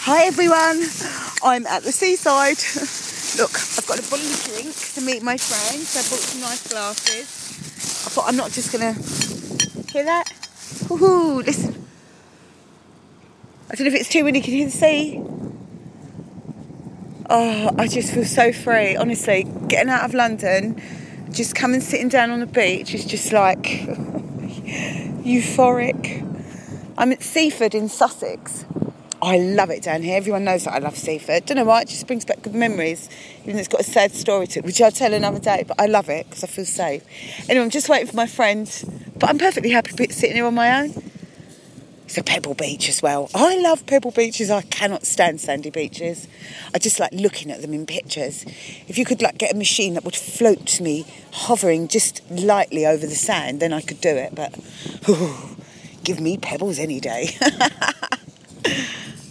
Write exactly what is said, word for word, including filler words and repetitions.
Hi everyone, I'm at the seaside. Look, I've got a bottle of drink to meet my friends. I bought some nice glasses. I thought I'm not just gonna hear that. Woohoo! Listen. I don't know if it's too windy. Can you hear the sea? Oh, I just feel so free. Honestly, getting out of London, just coming sitting down on the beach is just like euphoric. I'm at Seaford in Sussex. I love it down here. Everyone knows that I love Seaford. Don't know why, it just brings back good memories. Even though it's got a sad story to it, which I'll tell another day. But I love it because I feel safe. Anyway, I'm just waiting for my friend. But I'm perfectly happy sitting here on my own. It's a pebble beach as well. I love pebble beaches. I cannot stand sandy beaches. I just like looking at them in pictures. If you could like get a machine that would float me hovering just lightly over the sand, then I could do it. But ooh, give me pebbles any day.